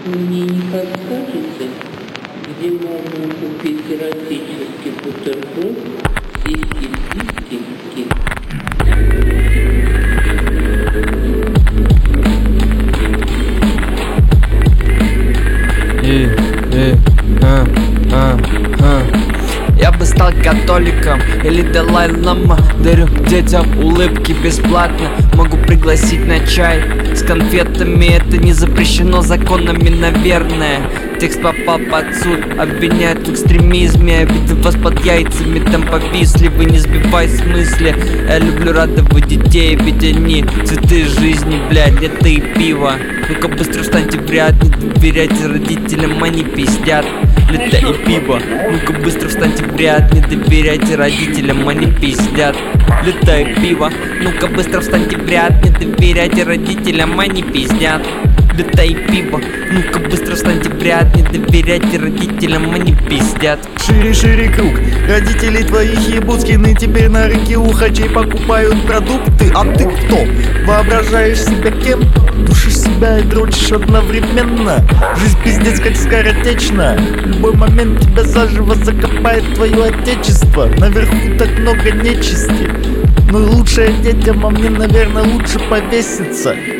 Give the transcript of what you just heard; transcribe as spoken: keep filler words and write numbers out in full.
Мне не подскажете, где можно купить эротический бутерброд сиськи-сиськи? И, и, а, а, а. Я бы стал католиком или Далай-лама. Дарю детям улыбки бесплатно. Могу пригласить на чай с конфетами. Это не запрещено законами, наверное. Текст попал под суд, обвиняют в экстремизме. Я видел вас под яйцами, там повисли. Вы не сбивай с мысли. Я люблю радовать детей, ведь они цветы жизни, блядь, это и пиво. Ну-ка быстро встаньте в ряд, не доверяйте родителям, они пиздят. Лето и пиво, ну-ка быстро встаньте в ряд, не доверяйте родителям, они пиздят. Лето и пиво, ну-ка быстро встаньте в ряд, не доверяйте родителям, они пиздят. Лето и пиво, ну-ка быстро встаньте в ряд, не доверяйте родителям, они пиздят. Шире, шире круг, родителей твоих ебут скины. Теперь на рынке у хачей покупают продукты. А ты кто? Воображаешь себя кем? Душишь себя и дрочишь одновременно. Жизнь пиздец как скоротечна. В любой момент тебя заживо закопает твое отечество. Наверху так много нечисти. Но лучше детям, а мне, наверное, лучше повеситься.